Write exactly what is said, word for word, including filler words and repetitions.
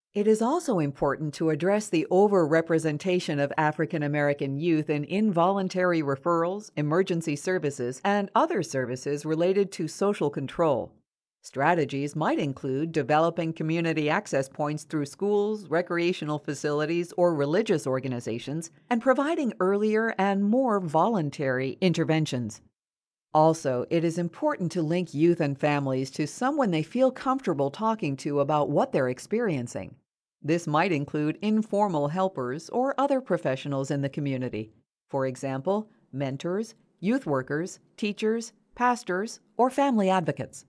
It is also important to address the overrepresentation of African American youth in involuntary referrals, emergency services, and other services related to social control. Strategies might include developing community access points through schools, recreational facilities, or religious organizations, and providing earlier and more voluntary interventions. Also, it is important to link youth and families to someone they feel comfortable talking to about what they're experiencing. This might include informal helpers or other professionals in the community. For example, mentors, youth workers, teachers, pastors, or family advocates.